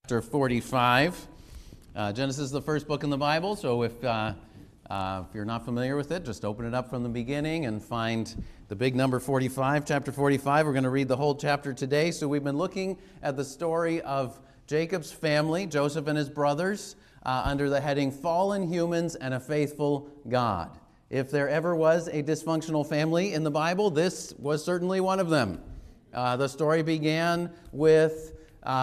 Chapter 45. Genesis is the first book in the Bible, so if you're not familiar with it, just open it up from the beginning and find the big number 45, chapter 45. We're going to read the whole chapter today. So we've been looking at the story of Jacob's family, Joseph and his brothers, under the heading Fallen Humans and a Faithful God. If there ever was a dysfunctional family in the Bible, this was certainly one of them. The story began with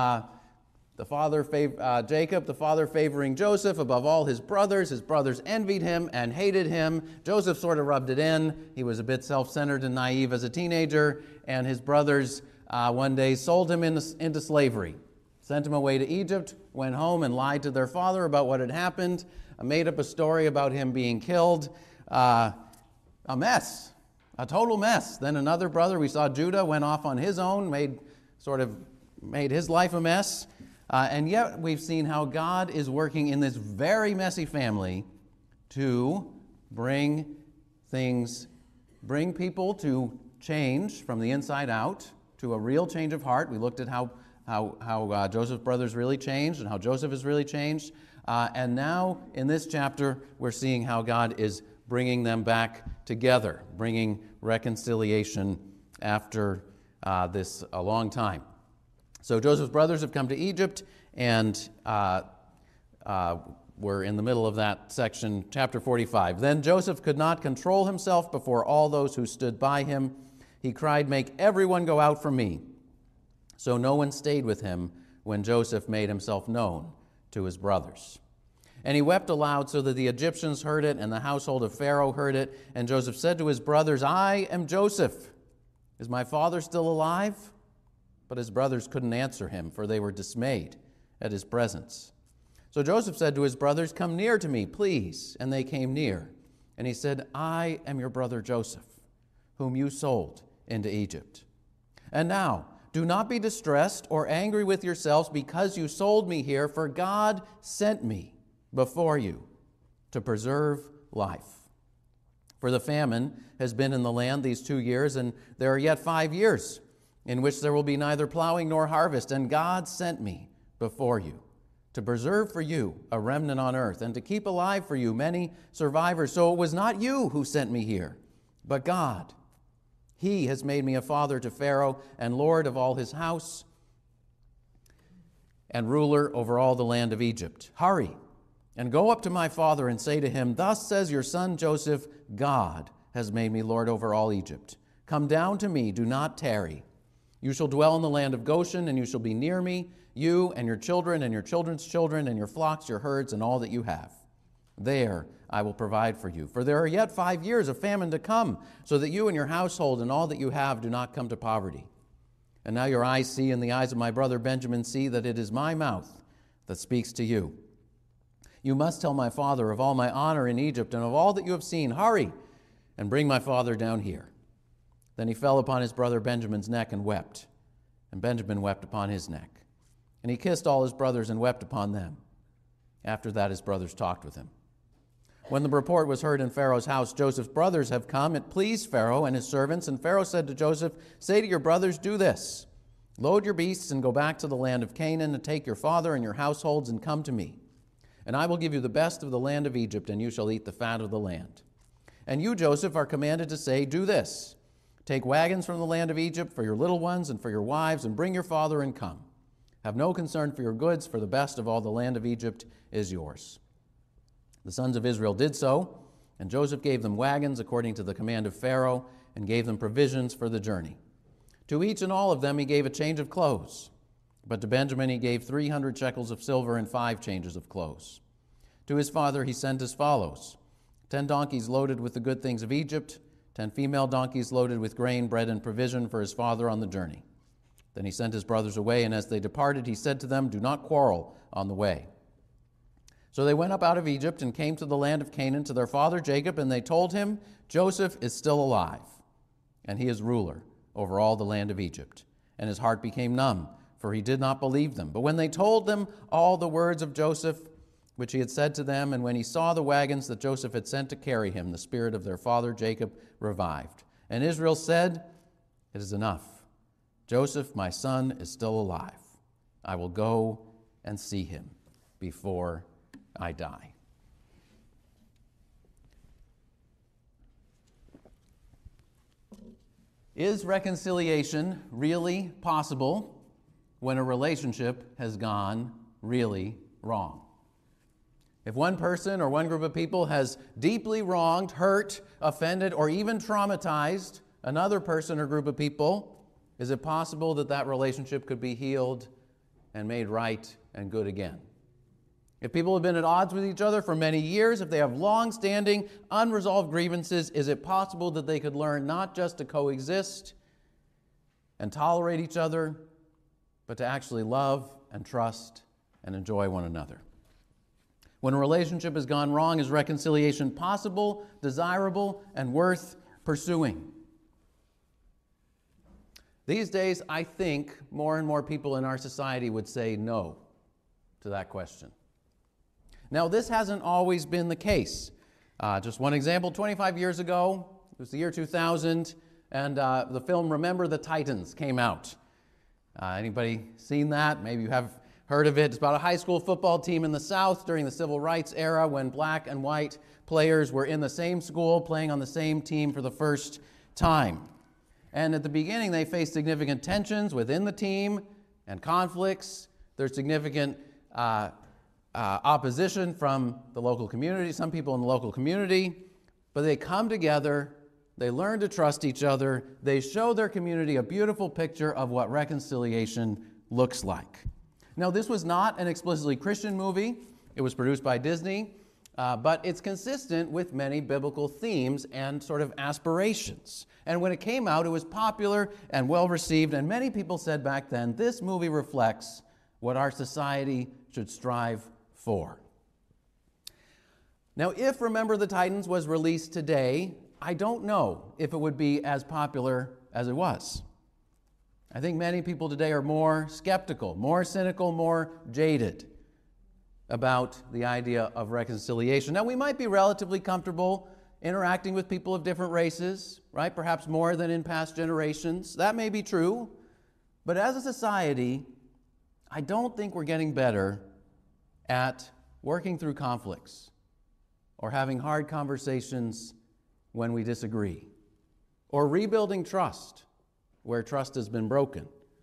Jacob, the father favoring Joseph above all his brothers. His brothers envied him and hated him. Joseph sort of rubbed it in. He was a bit self-centered and naive as a teenager, and his brothers one day sold him into slavery, sent him away to Egypt, went home and lied to their father about what had happened, made up a story about him being killed. A mess, a total mess. Then another brother, we saw Judah, went off on his own, made his life a mess. And yet we've seen how God is working in this very messy family to bring people to change from the inside out, to a real change of heart. We looked at how Joseph's brothers really changed and how Joseph has really changed. And now in this chapter, we're seeing how God is bringing them back together, bringing reconciliation after a long time. So Joseph's brothers have come to Egypt, and we're in the middle of that section, chapter 45. Then Joseph could not control himself before all those who stood by him. He cried, "Make everyone go out from me." So no one stayed with him when Joseph made himself known to his brothers. And he wept aloud so that the Egyptians heard it, and the household of Pharaoh heard it. And Joseph said to his brothers, "I am Joseph. Is my father still alive?" But his brothers couldn't answer him, for they were dismayed at his presence. So Joseph said to his brothers, "Come near to me, please." And they came near. And he said, "I am your brother Joseph, whom you sold into Egypt. And now, do not be distressed or angry with yourselves because you sold me here, for God sent me before you to preserve life. For the famine has been in the land these 2 years, and there are yet 5 years in which there will be neither plowing nor harvest. And God sent me before you to preserve for you a remnant on earth, and to keep alive for you many survivors. So it was not you who sent me here, but God. He has made me a father to Pharaoh and lord of all his house and ruler over all the land of Egypt. Hurry and go up to my father and say to him, 'Thus says your son Joseph, God has made me lord over all Egypt. Come down to me, do not tarry. You shall dwell in the land of Goshen, and you shall be near me, you and your children and your children's children and your flocks, your herds, and all that you have. There I will provide for you. For there are yet 5 years of famine to come, so that you and your household and all that you have do not come to poverty. And now your eyes see, and the eyes of my brother Benjamin see, that it is my mouth that speaks to you. You must tell my father of all my honor in Egypt and of all that you have seen. Hurry and bring my father down here.' Then he fell upon his brother Benjamin's neck and wept, and Benjamin wept upon his neck. And he kissed all his brothers and wept upon them. After that his brothers talked with him. When the report was heard in Pharaoh's house, 'Joseph's brothers have come,' it pleased Pharaoh and his servants. And Pharaoh said to Joseph, 'Say to your brothers, do this. Load your beasts and go back to the land of Canaan, and take your father and your households and come to me. And I will give you the best of the land of Egypt, and you shall eat the fat of the land. And you, Joseph, are commanded to say, do this. Take wagons from the land of Egypt for your little ones and for your wives, and bring your father and come. Have no concern for your goods, for the best of all the land of Egypt is yours.' The sons of Israel did so, and Joseph gave them wagons according to the command of Pharaoh, and gave them provisions for the journey. To each and all of them he gave a change of clothes, but to Benjamin he gave 300 shekels of silver and 5 changes of clothes. To his father he sent as follows: 10 donkeys loaded with the good things of Egypt, 10 female donkeys loaded with grain, bread, and provision for his father on the journey. Then he sent his brothers away, and as they departed, he said to them, 'Do not quarrel on the way.' So they went up out of Egypt and came to the land of Canaan to their father Jacob, and they told him, 'Joseph is still alive, and he is ruler over all the land of Egypt.' And his heart became numb, for he did not believe them. But when they told them all the words of Joseph, which he had said to them, and when he saw the wagons that Joseph had sent to carry him, the spirit of their father Jacob revived. And Israel said, 'It is enough. Joseph, my son, is still alive. I will go and see him before I die. Is reconciliation really possible when a relationship has gone really wrong? If one person or one group of people has deeply wronged, hurt, offended, or even traumatized another person or group of people, is it possible that that relationship could be healed and made right and good again? If people have been at odds with each other for many years, if they have long-standing, unresolved grievances, is it possible that they could learn not just to coexist and tolerate each other, but to actually love and trust and enjoy one another? When a relationship has gone wrong, is reconciliation possible, desirable, and worth pursuing? These days, I think more and more people in our society would say no to that question. Now, this hasn't always been the case. Just one example, 25 years ago, it was the year 2000, and the film Remember the Titans came out. Anybody seen that? Maybe you have heard of it. It's about a high school football team in the South during the Civil Rights era when black and white players were in the same school playing on the same team for the first time. And at the beginning, they faced significant tensions within the team and conflicts. There's significant opposition from the local community, some people in the local community, but they come together, they learn to trust each other, they show their community a beautiful picture of what reconciliation looks like. Now, this was not an explicitly Christian movie. It was produced by Disney, but it's consistent with many biblical themes and sort of aspirations. And when it came out, it was popular and well-received, and many people said back then, this movie reflects what our society should strive for. Now, if Remember the Titans was released today, I don't know if it would be as popular as it was. I think many people today are more skeptical, more cynical, more jaded about the idea of reconciliation. Now, we might be relatively comfortable interacting with people of different races, right? Perhaps more than in past generations. That may be true. But as a society, I don't think we're getting better at working through conflicts or having hard conversations when we disagree, or rebuilding trust where trust has been broken,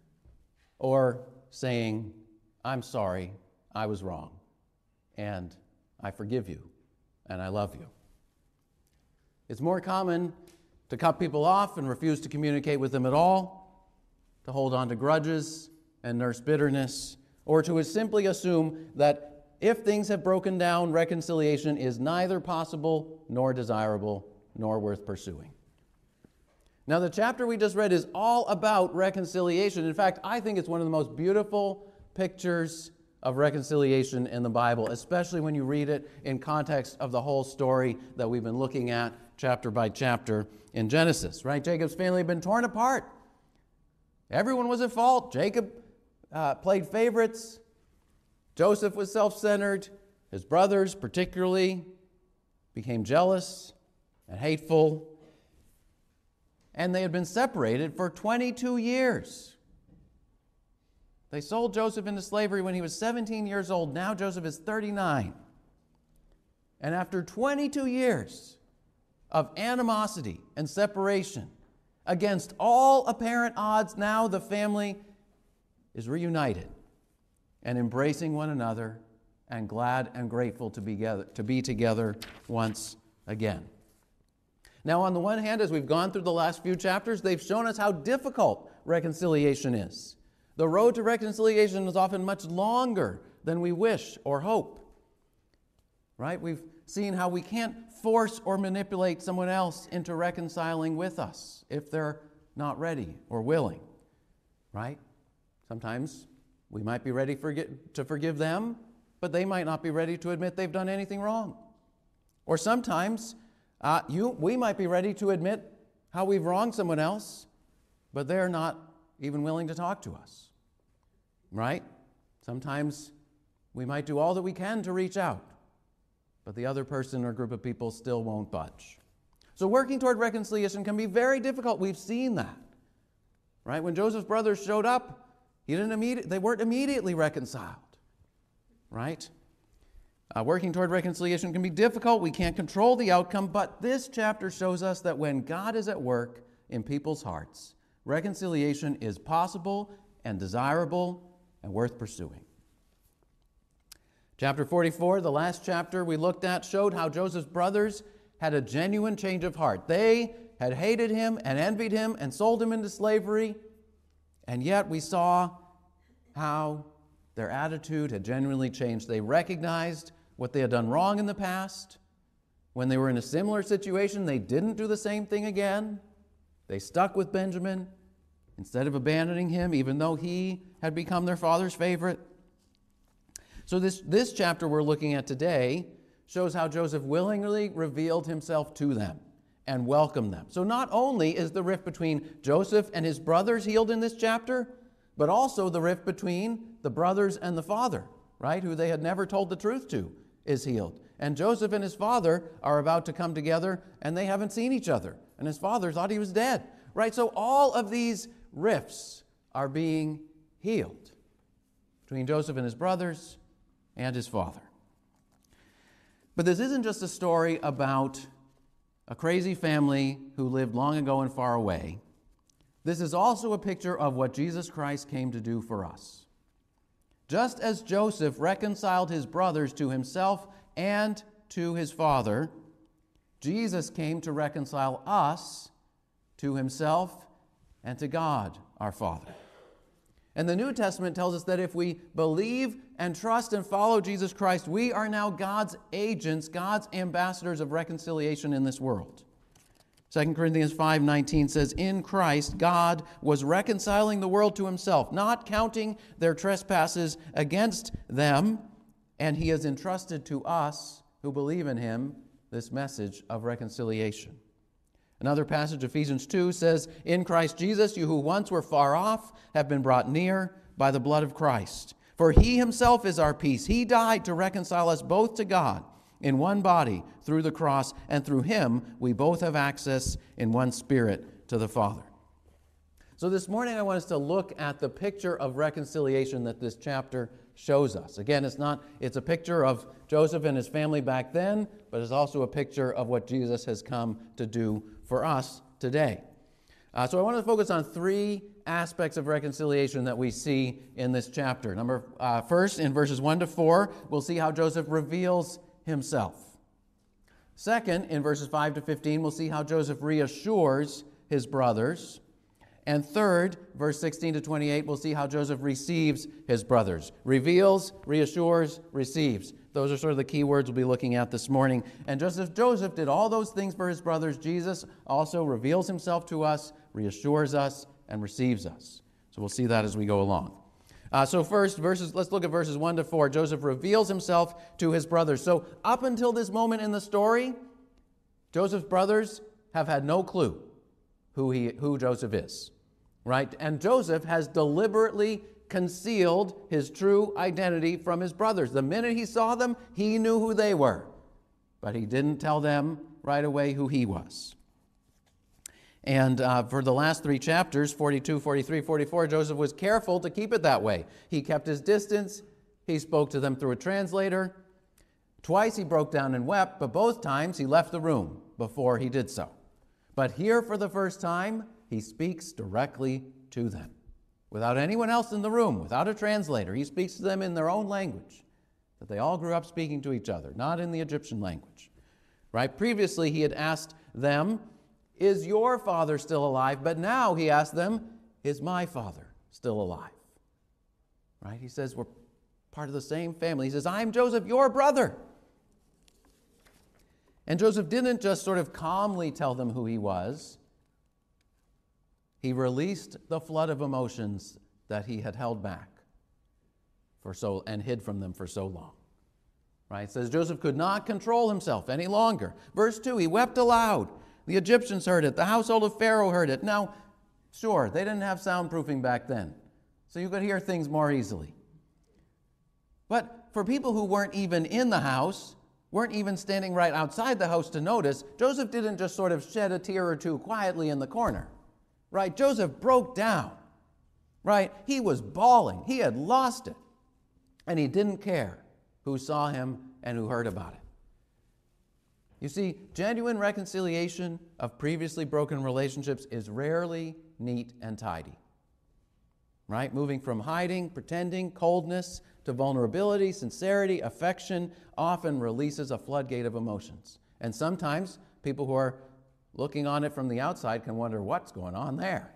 or saying, I'm sorry, I was wrong, and I forgive you, and I love you. It's more common to cut people off and refuse to communicate with them at all, to hold on to grudges and nurse bitterness, or to simply assume that if things have broken down, reconciliation is neither possible nor desirable nor worth pursuing. Now, the chapter we just read is all about reconciliation. In fact, I think it's one of the most beautiful pictures of reconciliation in the Bible, especially when you read it in context of the whole story that we've been looking at chapter by chapter in Genesis, right? Jacob's family had been torn apart. Everyone was at fault. Jacob played favorites. Joseph was self-centered. His brothers, particularly, became jealous and hateful. And they had been separated for 22 years. They sold Joseph into slavery when he was 17 years old. Now Joseph is 39. And after 22 years of animosity and separation, against all apparent odds, now the family is reunited and embracing one another and glad and grateful to be together once again. Now, on the one hand, as we've gone through the last few chapters, they've shown us how difficult reconciliation is. The road to reconciliation is often much longer than we wish or hope. Right? We've seen how we can't force or manipulate someone else into reconciling with us if they're not ready or willing. Right? Sometimes we might be ready to forgive them, but they might not be ready to admit they've done anything wrong. Or sometimes we might be ready to admit how we've wronged someone else, but they're not even willing to talk to us. Right? Sometimes we might do all that we can to reach out, but the other person or group of people still won't budge. So working toward reconciliation can be very difficult. We've seen that. Right? When Joseph's brothers showed up, they weren't immediately reconciled. right? Working toward reconciliation can be difficult. We can't control the outcome, but this chapter shows us that when God is at work in people's hearts, reconciliation is possible and desirable and worth pursuing. Chapter 44, the last chapter we looked at, showed how Joseph's brothers had a genuine change of heart. They had hated him and envied him and sold him into slavery, and yet we saw how their attitude had genuinely changed. They recognized what they had done wrong in the past. When they were in a similar situation, they didn't do the same thing again. They stuck with Benjamin instead of abandoning him, even though he had become their father's favorite. So this chapter we're looking at today shows how Joseph willingly revealed himself to them and welcomed them. So not only is the rift between Joseph and his brothers healed in this chapter, but also the rift between the brothers and the father, right, who they had never told the truth to, is healed. And Joseph and his father are about to come together, and they haven't seen each other. And his father thought he was dead, right? So all of these rifts are being healed between Joseph and his brothers and his father. But this isn't just a story about a crazy family who lived long ago and far away. This is also a picture of what Jesus Christ came to do for us. Just as Joseph reconciled his brothers to himself and to his father, Jesus came to reconcile us to himself and to God, our Father. And the New Testament tells us that if we believe and trust and follow Jesus Christ, we are now God's agents, God's ambassadors of reconciliation in this world. 2 Corinthians 5:19 says, "In Christ, God was reconciling the world to himself, not counting their trespasses against them, and he has entrusted to us who believe in him this message of reconciliation." Another passage, Ephesians 2, says, "In Christ Jesus, you who once were far off have been brought near by the blood of Christ. For he himself is our peace. He died to reconcile us both to God in one body through the cross, and through him we both have access in one spirit to the Father." So this morning I want us to look at the picture of reconciliation that this chapter shows us. Again, it's a picture of Joseph and his family back then, but it's also a picture of what Jesus has come to do for us today. So I want to focus on three aspects of reconciliation that we see in this chapter. First, in verses 1 to 4, we'll see how Joseph reveals himself. Second, in verses 5 to 15, we'll see how Joseph reassures his brothers. And third, verse 16 to 28, we'll see how Joseph receives his brothers. Reveals, reassures, receives. Those are sort of the key words we'll be looking at this morning. And just as Joseph did all those things for his brothers, Jesus also reveals himself to us, reassures us, and receives us. So we'll see that as we go along. So first, let's look at verses 1 to 4. Joseph reveals himself to his brothers. So up until this moment in the story, Joseph's brothers have had no clue who Joseph is. Right? And Joseph has deliberately concealed his true identity from his brothers. The minute he saw them, he knew who they were. But he didn't tell them right away who he was. And for the last three chapters, 42, 43, 44, Joseph was careful to keep it that way. He kept his distance. He spoke to them through a translator. Twice he broke down and wept, but both times he left the room before he did so. But here for the first time, he speaks directly to them, without anyone else in the room, without a translator. He speaks to them in their own language, that they all grew up speaking to each other, not in the Egyptian language. Right? Previously, he had asked them, "Is your father still alive?" But now he asked them, "Is my father still alive?" Right? He says, we're part of the same family. He says, "I'm Joseph, your brother." And Joseph didn't just sort of calmly tell them who he was. He released the flood of emotions that he had held back and hid from them for so long. Right? It says Joseph could not control himself any longer. Verse 2, he wept aloud. The Egyptians heard it. The household of Pharaoh heard it. Now, sure, they didn't have soundproofing back then, so you could hear things more easily. But for people who weren't even in the house, weren't even standing right outside the house to notice, Joseph didn't just sort of shed a tear or two quietly in the corner. Right? Joseph broke down. Right? He was bawling. He had lost it. And he didn't care who saw him and who heard about it. You see, genuine reconciliation of previously broken relationships is rarely neat and tidy. Right? Moving from hiding, pretending, coldness to vulnerability, sincerity, affection often releases a floodgate of emotions. And sometimes people who are looking on it from the outside can wonder what's going on there.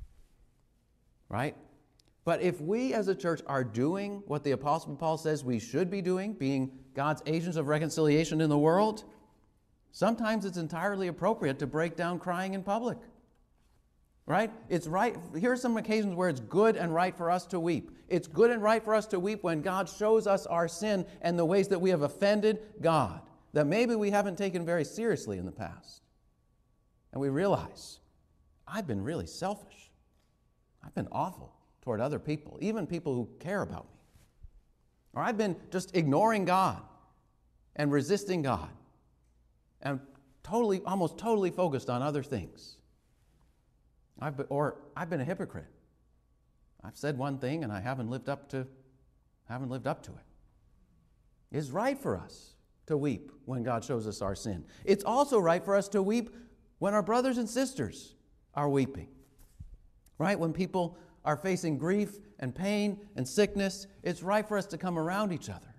Right? But if we as a church are doing what the Apostle Paul says we should be doing, being God's agents of reconciliation in the world, sometimes it's entirely appropriate to break down crying in public. Right? It's right. Here are some occasions where it's good and right for us to weep. It's good and right for us to weep when God shows us our sin and the ways that we have offended God, that maybe we haven't taken very seriously in the past. And we realize, I've been really selfish. I've been awful toward other people, even people who care about me. Or I've been just ignoring God and resisting God and almost totally focused on other things. I've been a hypocrite. I've said one thing and I haven't lived up to it. It's right for us to weep when God shows us our sin. It's also right for us to weep when our brothers and sisters are weeping. Right? When people are facing grief and pain and sickness, it's right for us to come around each other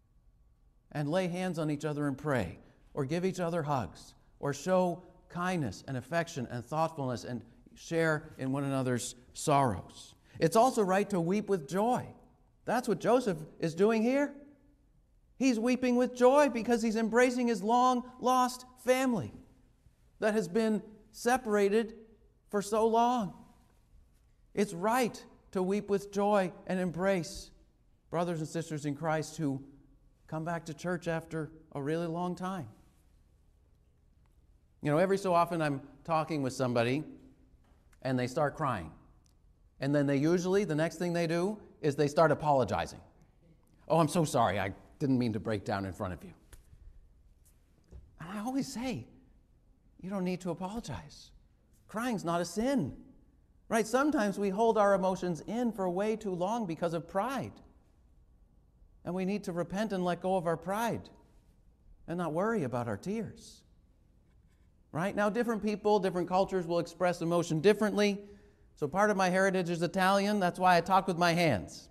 and lay hands on each other and pray, or give each other hugs, or show kindness and affection and thoughtfulness and share in one another's sorrows. It's also right to weep with joy. That's what Joseph is doing here. He's weeping with joy because he's embracing his long-lost family that has been separated for so long. It's right to weep with joy and embrace brothers and sisters in Christ who come back to church after a really long time. You know, every so often I'm talking with somebody and they start crying. And then the next thing they do is they start apologizing. Oh, I'm so sorry. I didn't mean to break down in front of you. And I always say, you don't need to apologize. Crying's not a sin. Right? Sometimes we hold our emotions in for way too long because of pride. And we need to repent and let go of our pride and not worry about our tears. Right? Now, different people, different cultures will express emotion differently. So part of my heritage is Italian. That's why I talk with my hands.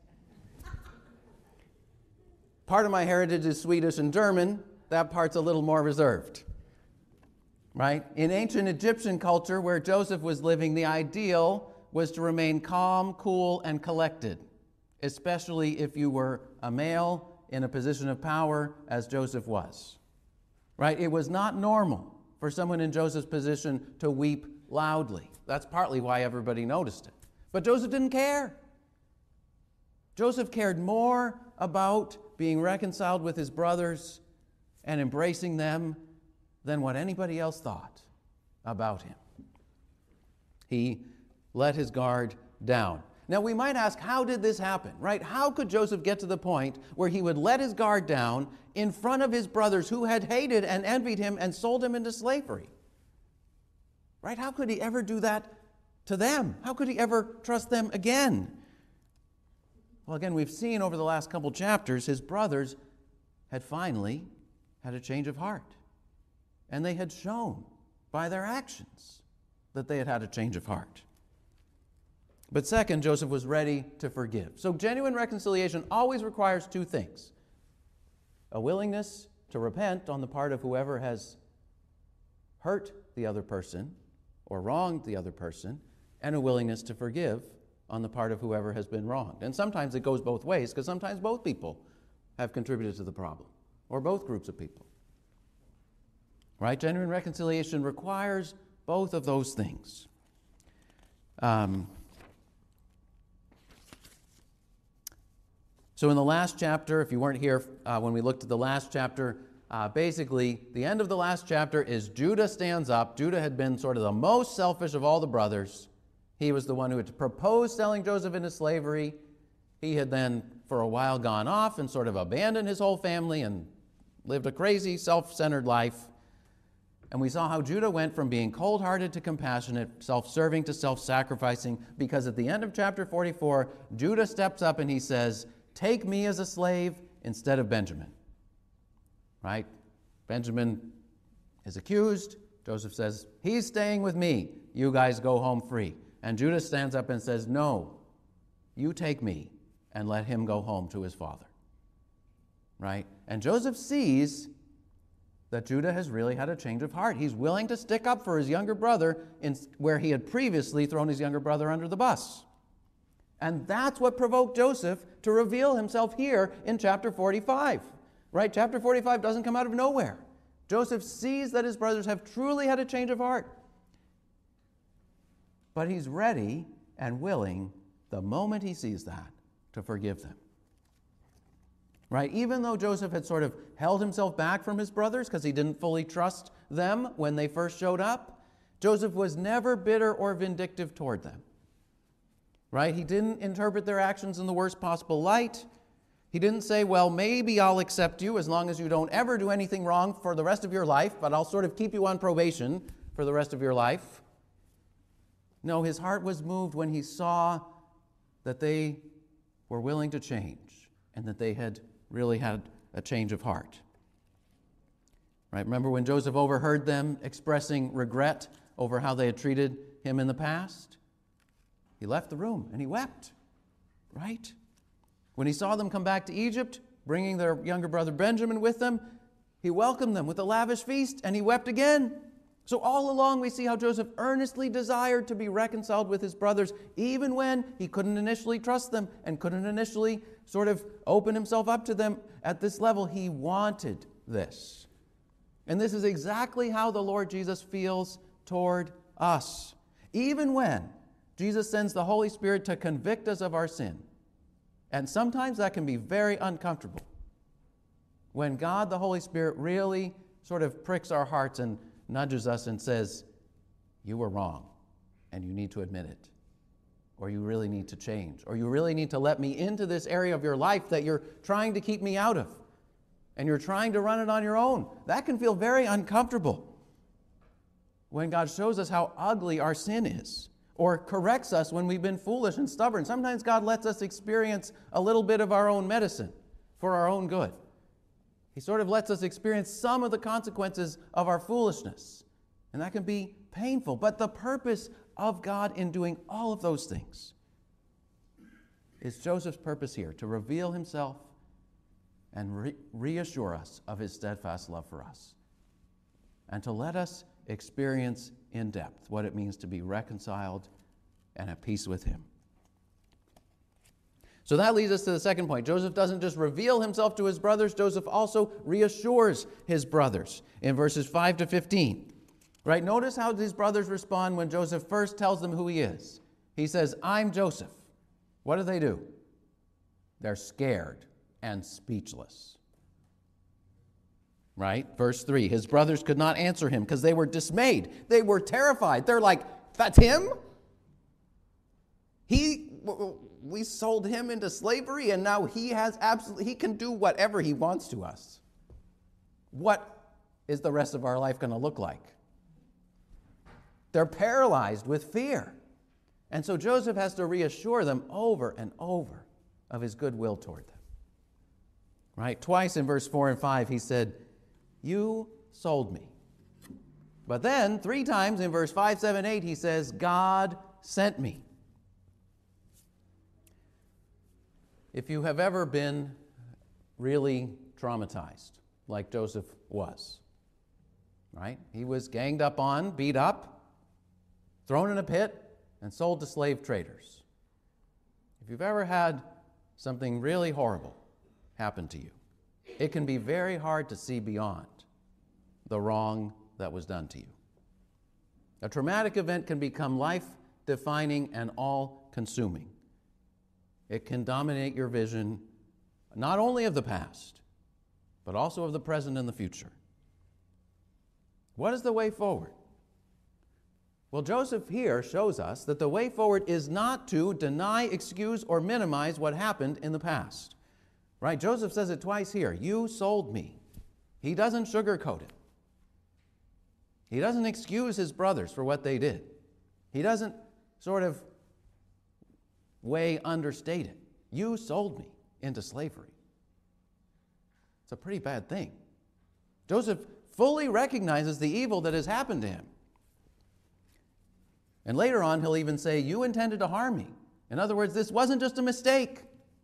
Part of my heritage is Swedish and German. That part's a little more reserved. Right? In ancient Egyptian culture where Joseph was living, the ideal was to remain calm, cool, and collected, especially if you were a male in a position of power, as Joseph was. Right? It was not normal for someone in Joseph's position to weep loudly. That's partly why everybody noticed it. But Joseph didn't care. Joseph cared more about being reconciled with his brothers and embracing them than what anybody else thought about him. He let his guard down. Now we might ask, how did this happen, right? How could Joseph get to the point where he would let his guard down in front of his brothers who had hated and envied him and sold him into slavery? Right? How could he ever do that to them? How could he ever trust them again? Well, again, we've seen over the last couple chapters, his brothers had finally had a change of heart. And they had shown by their actions that they had had a change of heart. But second, Joseph was ready to forgive. So genuine reconciliation always requires two things: a willingness to repent on the part of whoever has hurt the other person or wronged the other person, and a willingness to forgive on the part of whoever has been wronged. And sometimes it goes both ways, because sometimes both people have contributed to the problem, or both groups of people. Right? Genuine reconciliation requires both of those things. So in the last chapter, if you weren't here when we looked at the last chapter, basically the end of the last chapter is Judah stands up. Judah had been sort of the most selfish of all the brothers. He was the one who had proposed selling Joseph into slavery. He had then for a while gone off and sort of abandoned his whole family and lived a crazy, self-centered life. And we saw how Judah went from being cold-hearted to compassionate, self-serving to self-sacrificing, because at the end of chapter 44, Judah steps up and he says, "Take me as a slave instead of Benjamin. Right? Benjamin is accused. Joseph says, he's staying with me. You guys go home free. And Judah stands up and says, no, you take me and let him go home to his father. Right? And Joseph sees that Judah has really had a change of heart. He's willing to stick up for his younger brother where he had previously thrown his younger brother under the bus. And that's what provoked Joseph to reveal himself here in chapter 45. Right? Chapter 45 doesn't come out of nowhere. Joseph sees that his brothers have truly had a change of heart. But he's ready and willing, the moment he sees that, to forgive them. Right? Even though Joseph had sort of held himself back from his brothers because he didn't fully trust them when they first showed up, Joseph was never bitter or vindictive toward them. Right? He didn't interpret their actions in the worst possible light. He didn't say, well, maybe I'll accept you as long as you don't ever do anything wrong for the rest of your life, but I'll sort of keep you on probation for the rest of your life. No, his heart was moved when he saw that they were willing to change and that they had really had a change of heart. Right? Remember when Joseph overheard them expressing regret over how they had treated him in the past? He left the room and he wept. Right? When he saw them come back to Egypt, bringing their younger brother Benjamin with them, he welcomed them with a lavish feast and he wept again. So all along we see how Joseph earnestly desired to be reconciled with his brothers, even when he couldn't initially trust them and couldn't initially sort of open himself up to them at this level. He wanted this. And this is exactly how the Lord Jesus feels toward us. Even when Jesus sends the Holy Spirit to convict us of our sin, and sometimes that can be very uncomfortable, when God, the Holy Spirit, really sort of pricks our hearts and nudges us and says, you were wrong, and you need to admit it. Or you really need to change. Or you really need to let me into this area of your life that you're trying to keep me out of. And you're trying to run it on your own. That can feel very uncomfortable when God shows us how ugly our sin is. Or corrects us when we've been foolish and stubborn. Sometimes God lets us experience a little bit of our own medicine for our own good. He sort of lets us experience some of the consequences of our foolishness. And that can be painful. But the purpose of God in doing all of those things is Joseph's purpose here, to reveal himself and reassure us of his steadfast love for us. And to let us experience in depth what it means to be reconciled and at peace with him. So that leads us to the second point. Joseph doesn't just reveal himself to his brothers, Joseph also reassures his brothers in verses 5 to 15. Right? Notice how his brothers respond when Joseph first tells them who he is. He says, I'm Joseph. What do? They're scared and speechless. Right? Verse 3, his brothers could not answer him because they were dismayed. They were terrified. They're like, that's him? We sold him into slavery and now he can do whatever he wants to us. What is the rest of our life going to look like? They're paralyzed with fear. And so Joseph has to reassure them over and over of his goodwill toward them. Right? Twice in verse 4 and 5 he said, you sold me. But then 3 times in verse 5, 7, 8 he says, God sent me. If you have ever been really traumatized, like Joseph was, right? He was ganged up on, beat up, thrown in a pit, and sold to slave traders. If you've ever had something really horrible happen to you, it can be very hard to see beyond the wrong that was done to you. A traumatic event can become life-defining and all-consuming. It can dominate your vision not only of the past, but also of the present and the future. What is the way forward? Well, Joseph here shows us that the way forward is not to deny, excuse, or minimize what happened in the past. Right? Joseph says it twice here. You sold me. He doesn't sugarcoat it. He doesn't excuse his brothers for what they did. He doesn't sort of way understate it. You sold me into slavery. It's a pretty bad thing. Joseph fully recognizes the evil that has happened to him. And later on, he'll even say, you intended to harm me. In other words, this wasn't just a mistake.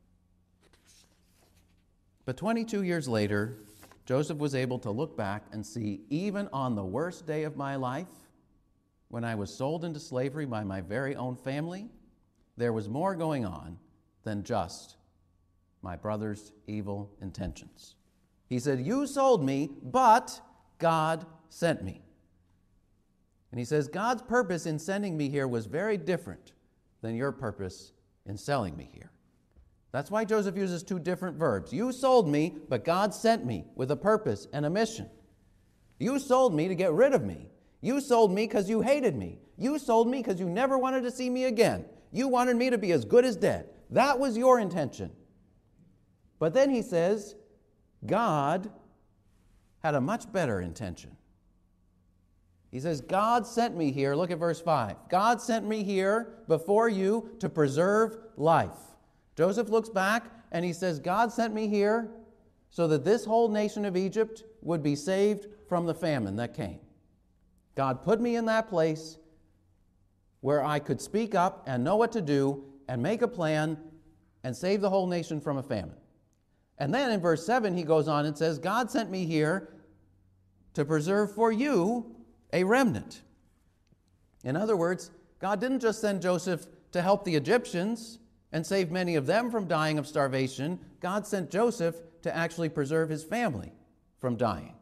But 22 years later, Joseph was able to look back and see, even on the worst day of my life, when I was sold into slavery by my very own family, there was more going on than just my brother's evil intentions. He said, you sold me, but God sent me. And he says, God's purpose in sending me here was very different than your purpose in selling me here. That's why Joseph uses two different verbs. You sold me, but God sent me with a purpose and a mission. You sold me to get rid of me. You sold me because you hated me. You sold me because you never wanted to see me again. You wanted me to be as good as dead. That was your intention. But then he says, God had a much better intention. He says, God sent me here. Look at verse 5. God sent me here before you to preserve life. Joseph looks back and he says, God sent me here so that this whole nation of Egypt would be saved from the famine that came. God put me in that place where I could speak up and know what to do and make a plan and save the whole nation from a famine. And then in verse 7, he goes on and says, God sent me here to preserve for you a remnant. In other words, God didn't just send Joseph to help the Egyptians and save many of them from dying of starvation. God sent Joseph to actually preserve his family from dying.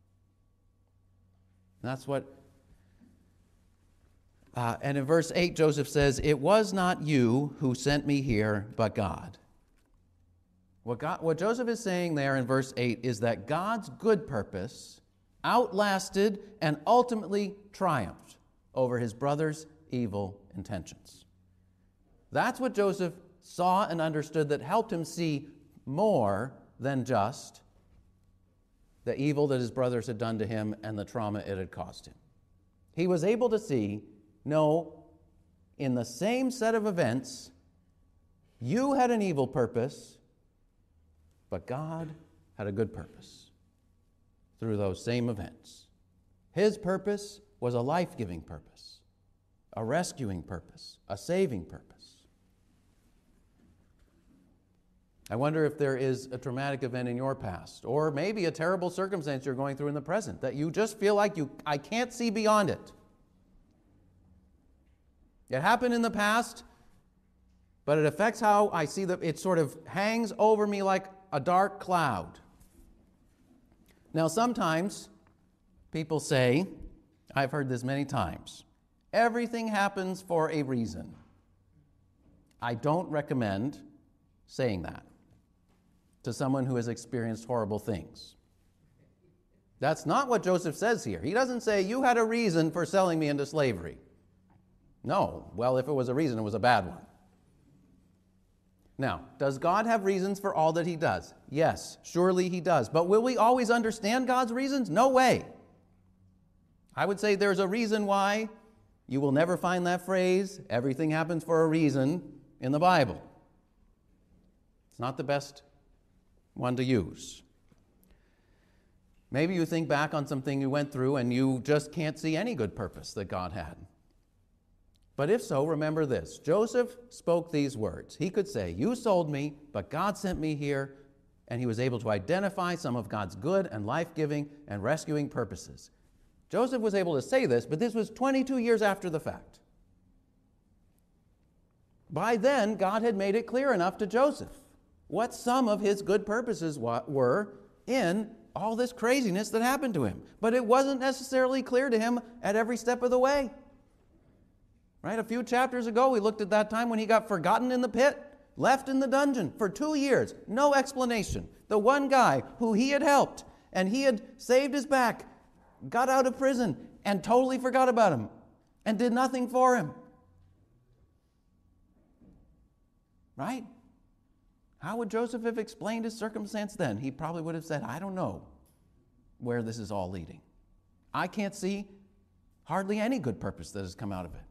And that's what... and in verse 8, Joseph says, it was not you who sent me here, but God. What Joseph is saying there in verse 8 is that God's good purpose outlasted and ultimately triumphed over his brother's evil intentions. That's what Joseph saw and understood that helped him see more than just the evil that his brothers had done to him and the trauma it had caused him. He was able to see, no, in the same set of events, you had an evil purpose, but God had a good purpose through those same events. His purpose was a life-giving purpose, a rescuing purpose, a saving purpose. I wonder if there is a traumatic event in your past, or maybe a terrible circumstance you're going through in the present, that you just feel like I can't see beyond it. It happened in the past, but it affects how I see that it sort of hangs over me like a dark cloud. Now, sometimes people say, I've heard this many times, everything happens for a reason. I don't recommend saying that to someone who has experienced horrible things. That's not what Joseph says here. He doesn't say, you had a reason for selling me into slavery. No. Well, if it was a reason, it was a bad one. Now, does God have reasons for all that he does? Yes, surely he does. But will we always understand God's reasons? No way. I would say there's a reason why you will never find that phrase, everything happens for a reason, in the Bible. It's not the best one to use. Maybe you think back on something you went through and you just can't see any good purpose that God had. But if so, remember this. Joseph spoke these words. He could say, you sold me, but God sent me here, and he was able to identify some of God's good and life-giving and rescuing purposes. Joseph was able to say this, but this was 22 years after the fact. By then, God had made it clear enough to Joseph what some of his good purposes were in all this craziness that happened to him. But it wasn't necessarily clear to him at every step of the way. Right? A few chapters ago, we looked at that time when he got forgotten in the pit, left in the dungeon for 2 years, no explanation. The one guy who he had helped and he had saved his back got out of prison and totally forgot about him and did nothing for him. Right? How would Joseph have explained his circumstance then? He probably would have said, I don't know where this is all leading. I can't see hardly any good purpose that has come out of it.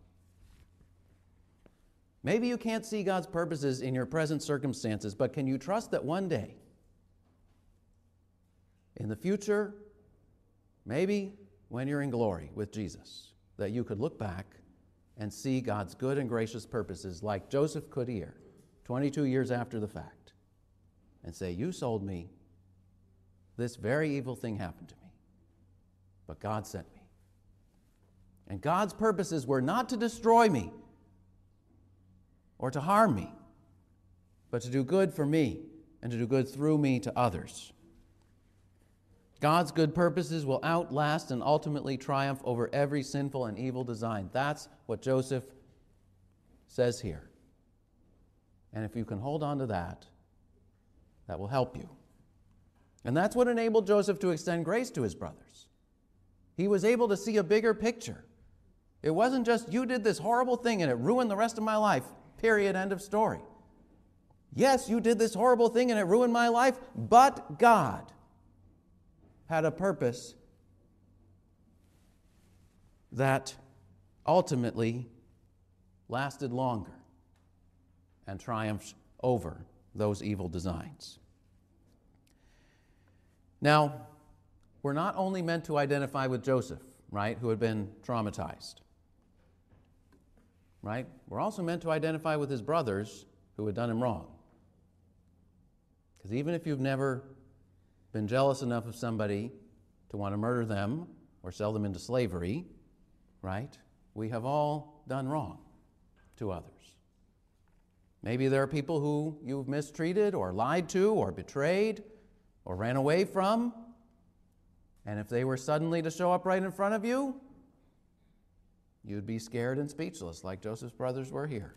Maybe you can't see God's purposes in your present circumstances, but can you trust that one day in the future, maybe when you're in glory with Jesus, that you could look back and see God's good and gracious purposes like Joseph could here, 22 years after the fact, and say, you sold me, this very evil thing happened to me, but God sent me. And God's purposes were not to destroy me or to harm me, but to do good for me and to do good through me to others. God's good purposes will outlast and ultimately triumph over every sinful and evil design. That's what Joseph says here. And if you can hold on to that, that will help you. And that's what enabled Joseph to extend grace to his brothers. He was able to see a bigger picture. It wasn't just, you did this horrible thing and it ruined the rest of my life, period, end of story. Yes, you did this horrible thing and it ruined my life, but God had a purpose that ultimately lasted longer and triumphed over those evil designs. Now, we're not only meant to identify with Joseph, right, who had been traumatized, right? We're also meant to identify with his brothers who had done him wrong. Because even if you've never been jealous enough of somebody to want to murder them or sell them into slavery, right? We have all done wrong to others. Maybe there are people who you've mistreated or lied to or betrayed or ran away from, and if they were suddenly to show up right in front of you, you'd be scared and speechless like Joseph's brothers were here.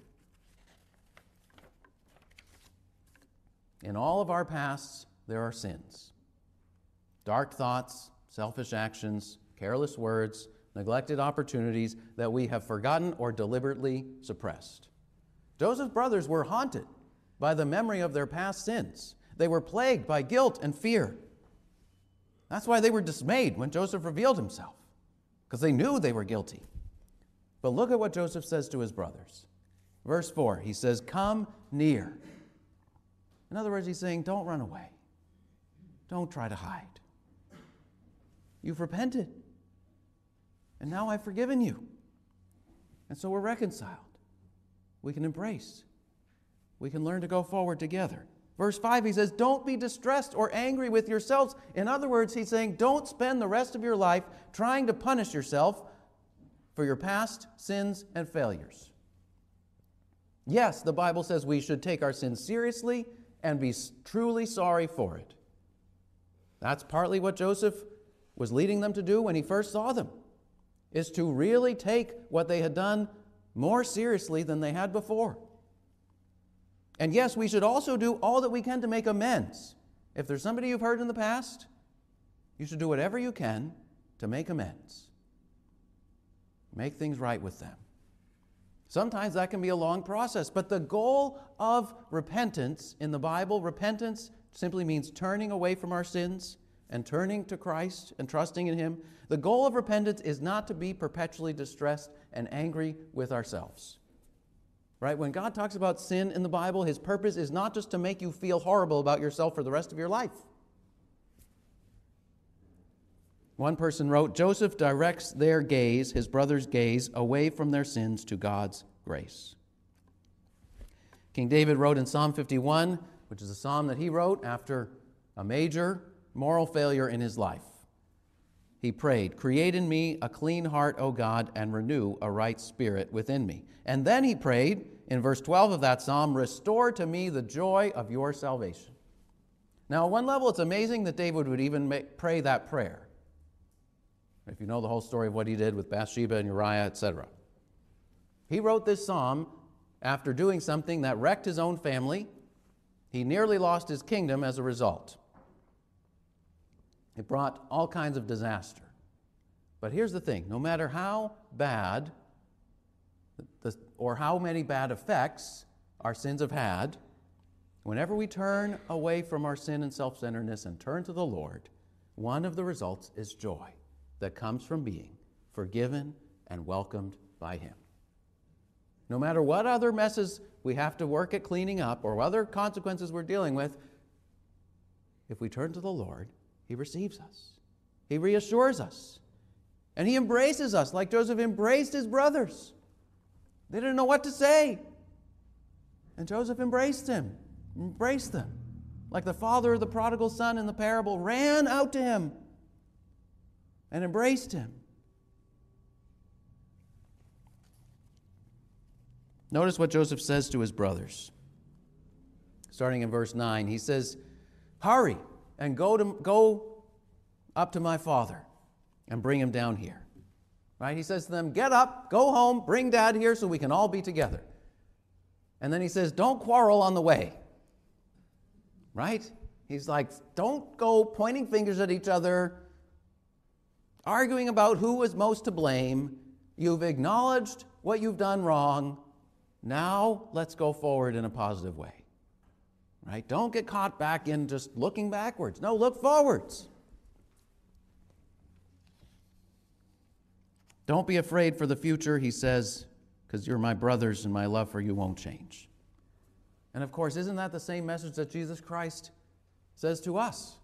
In all of our pasts, there are sins. Dark thoughts, selfish actions, careless words, neglected opportunities that we have forgotten or deliberately suppressed. Joseph's brothers were haunted by the memory of their past sins. They were plagued by guilt and fear. That's why they were dismayed when Joseph revealed himself, because they knew they were guilty. But look at what Joseph says to his brothers. Verse 4, he says, "Come near." In other words, he's saying, don't run away. Don't try to hide. You've repented. And now I've forgiven you. And so we're reconciled. We can embrace. We can learn to go forward together. Verse 5, he says, don't be distressed or angry with yourselves. In other words, he's saying, don't spend the rest of your life trying to punish yourself for your past sins and failures. Yes, the Bible says we should take our sins seriously and be truly sorry for it. That's partly what Joseph was leading them to do when he first saw them, is to really take what they had done more seriously than they had before. And yes, we should also do all that we can to make amends. If there's somebody you've hurt in the past, you should do whatever you can to make amends. Make things right with them. Sometimes that can be a long process, but the goal of repentance in the Bible, repentance simply means turning away from our sins and turning to Christ and trusting in Him. The goal of repentance is not to be perpetually distressed and angry with ourselves. Right? When God talks about sin in the Bible, His purpose is not just to make you feel horrible about yourself for the rest of your life. One person wrote, Joseph directs their gaze, his brother's gaze, away from their sins to God's grace. King David wrote in Psalm 51, which is a psalm that he wrote after a major moral failure in his life. He prayed, create in me a clean heart, O God, and renew a right spirit within me. And then he prayed, in verse 12 of that psalm, restore to me the joy of your salvation. Now, on one level, it's amazing that David would even pray that prayer. If you know the whole story of what he did with Bathsheba and Uriah, etc. He wrote this psalm after doing something that wrecked his own family. He nearly lost his kingdom as a result. It brought all kinds of disaster. But here's the thing, no matter how bad or how many bad effects our sins have had, whenever we turn away from our sin and self-centeredness and turn to the Lord, one of the results is joy that comes from being forgiven and welcomed by Him. No matter what other messes we have to work at cleaning up or other consequences we're dealing with, if we turn to the Lord, He receives us. He reassures us. And he embraces us like Joseph embraced his brothers. They didn't know what to say. And Joseph embraced them, like the father of the prodigal son in the parable ran out to him and embraced him. Notice what Joseph says to his brothers. Starting in verse 9, he says, "Hurry and go up to my father and bring him down here." Right? He says to them, "Get up, go home, bring Dad here so we can all be together." And then he says, "Don't quarrel on the way." Right? He's like, don't go pointing fingers at each other, arguing about who was most to blame. You've acknowledged what you've done wrong. Now let's go forward in a positive way. Right? Don't get caught back in just looking backwards. No, look forwards. Don't be afraid for the future, he says, because you're my brothers and my love for you won't change. And of course, isn't that the same message that Jesus Christ says to us?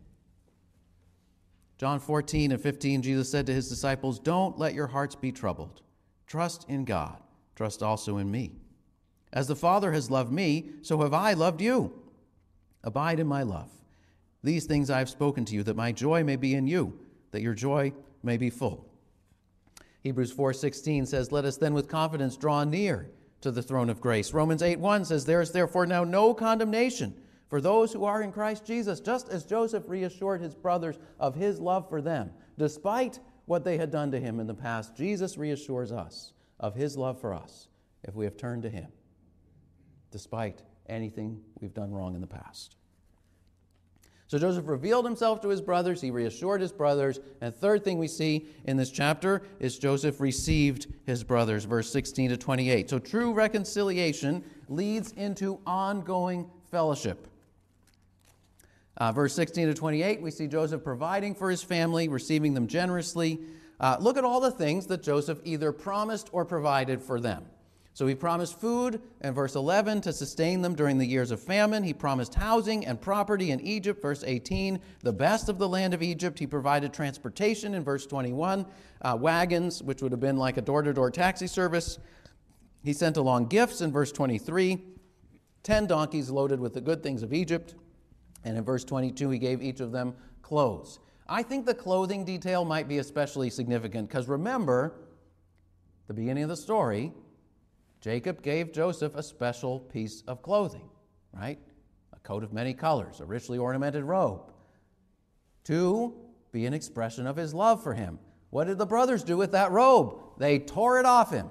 John 14:15, Jesus said to his disciples, "Don't let your hearts be troubled. Trust in God. Trust also in me. As the Father has loved me, so have I loved you. Abide in my love. These things I have spoken to you, that my joy may be in you, that your joy may be full." Hebrews 4:16 says, "Let us then with confidence draw near to the throne of grace." Romans 8:1 says, "There is therefore now no condemnation for those who are in Christ Jesus," just as Joseph reassured his brothers of his love for them. Despite what they had done to him in the past, Jesus reassures us of his love for us if we have turned to him, despite anything we've done wrong in the past. So Joseph revealed himself to his brothers. He reassured his brothers. And the third thing we see in this chapter is Joseph received his brothers, verse 16 to 28. So true reconciliation leads into ongoing fellowship. Verse 16 to 28, we see Joseph providing for his family, receiving them generously. Look at all the things that Joseph either promised or provided for them. So he promised food in verse 11 to sustain them during the years of famine. He promised housing and property in Egypt, verse 18, the best of the land of Egypt. He provided transportation in verse 21, wagons, which would have been like a door-to-door taxi service. He sent along gifts in verse 23, 10 donkeys loaded with the good things of Egypt. And in verse 22, he gave each of them clothes. I think the clothing detail might be especially significant because remember, the beginning of the story, Jacob gave Joseph a special piece of clothing, right? A coat of many colors, a richly ornamented robe, to be an expression of his love for him. What did the brothers do with that robe? They tore it off him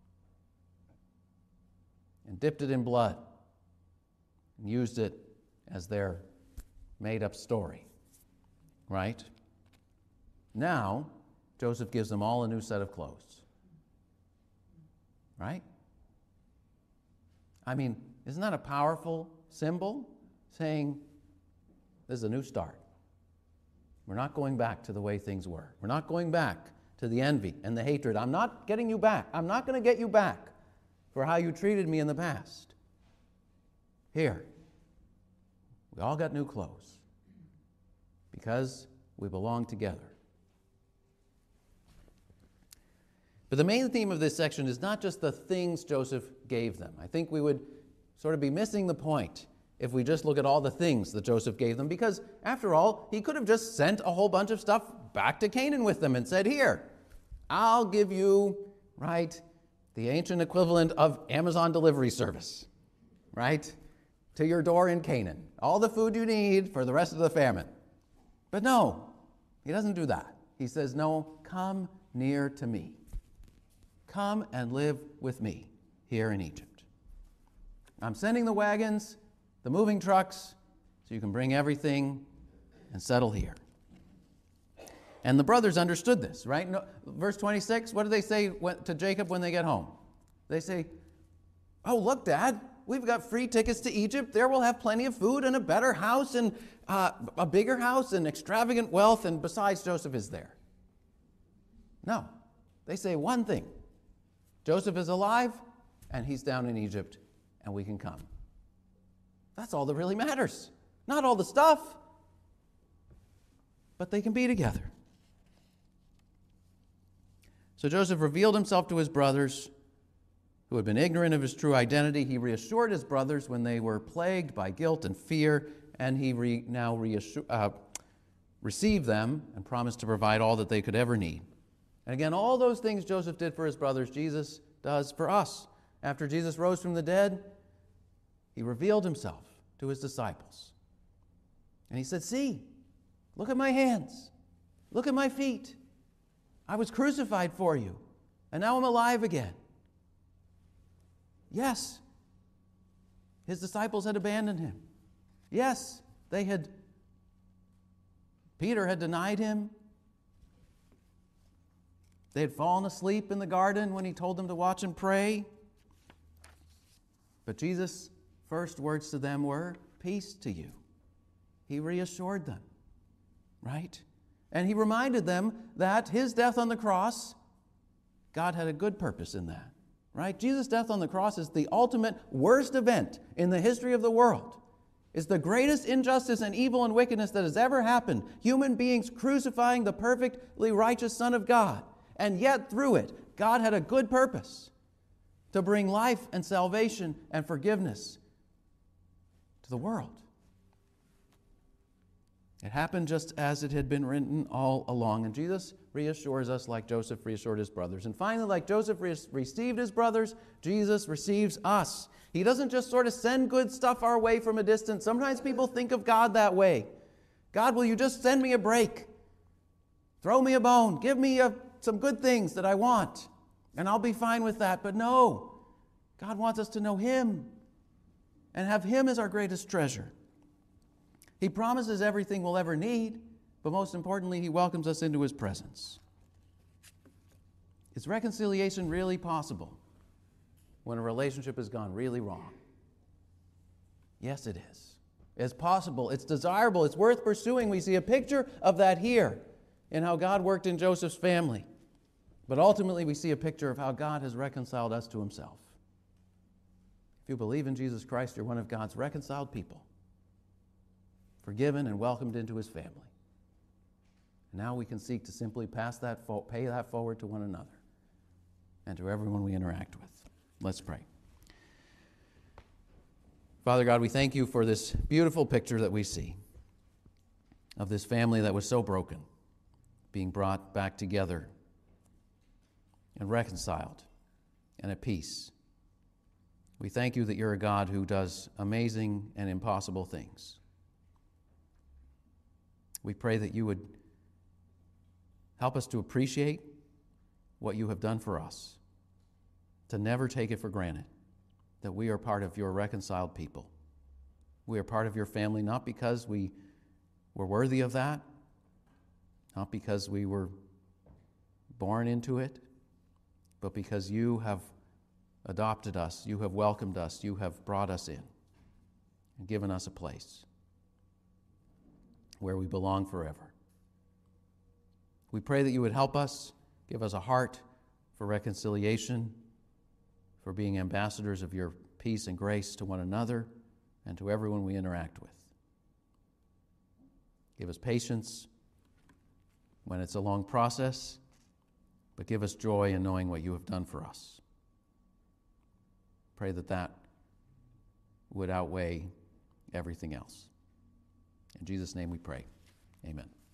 and dipped it in blood and used it as their made-up story, right? Now, Joseph gives them all a new set of clothes, right? I mean, isn't that a powerful symbol saying this is a new start? We're not going back to the way things were. We're not going back to the envy and the hatred. I'm not getting you back. I'm not going to get you back for how you treated me in the past. Here, we all got new clothes because we belong together. But the main theme of this section is not just the things Joseph gave them. I think we would sort of be missing the point if we just look at all the things that Joseph gave them, because after all, he could have just sent a whole bunch of stuff back to Canaan with them and said, "Here, I'll give you, right, the ancient equivalent of Amazon delivery service, right, to your door in Canaan. All the food you need for the rest of the famine." But no, he doesn't do that. He says, "No, come near to me. Come and live with me here in Egypt. I'm sending the wagons, the moving trucks, so you can bring everything and settle here." And the brothers understood this, right? No, verse 26, what do they say to Jacob when they get home? They say, "Oh, look, Dad, we've got free tickets to Egypt. There we'll have plenty of food and a better house and a bigger house and extravagant wealth, and besides, Joseph is there." No, they say one thing. Joseph is alive, and he's down in Egypt, and we can come. That's all that really matters. Not all the stuff. but they can be together. So Joseph revealed himself to his brothers, who had been ignorant of his true identity. He reassured his brothers when they were plagued by guilt and fear, and he received them and promised to provide all that they could ever need. And again, all those things Joseph did for his brothers, Jesus does for us. After Jesus rose from the dead, he revealed himself to his disciples. And he said, "See, look at my hands. Look at my feet. I was crucified for you, and now I'm alive again." Yes, his disciples had abandoned him. Yes, Peter had denied him. They had fallen asleep in the garden when he told them to watch and pray. But Jesus' first words to them were, "Peace to you." He reassured them, right? And he reminded them that his death on the cross, God had a good purpose in that, right? Jesus' death on the cross is the ultimate worst event in the history of the world. It's the greatest injustice and evil and wickedness that has ever happened. Human beings crucifying the perfectly righteous Son of God. And yet through it, God had a good purpose to bring life and salvation and forgiveness to the world. It happened just as it had been written all along. And Jesus reassures us like Joseph reassured his brothers. And finally, like Joseph received his brothers, Jesus receives us. He doesn't just sort of send good stuff our way from a distance. Sometimes people think of God that way. God, will you just send me a break? Throw me a bone. Give me some good things that I want, and I'll be fine with that. But no, God wants us to know Him and have Him as our greatest treasure. He promises everything we'll ever need, but most importantly, He welcomes us into His presence. Is reconciliation really possible when a relationship has gone really wrong? Yes, it is. It's possible. It's desirable. It's worth pursuing. We see a picture of that here in how God worked in Joseph's family. But ultimately, we see a picture of how God has reconciled us to Himself. If you believe in Jesus Christ, you're one of God's reconciled people, forgiven and welcomed into His family. Now we can seek to simply pay that forward to one another and to everyone we interact with. Let's pray. Father God, we thank You for this beautiful picture that we see of this family that was so broken, being brought back together and reconciled and at peace. We thank You that You're a God who does amazing and impossible things. We pray that You would help us to appreciate what You have done for us, to never take it for granted that we are part of Your reconciled people. We are part of Your family not because we were worthy of that, not because we were born into it, but because You have adopted us, You have welcomed us, You have brought us in and given us a place where we belong forever. We pray that You would help us, give us a heart for reconciliation, for being ambassadors of Your peace and grace to one another and to everyone we interact with. Give us patience when it's a long process, but give us joy in knowing what You have done for us. Pray that that would outweigh everything else. In Jesus' name we pray. Amen.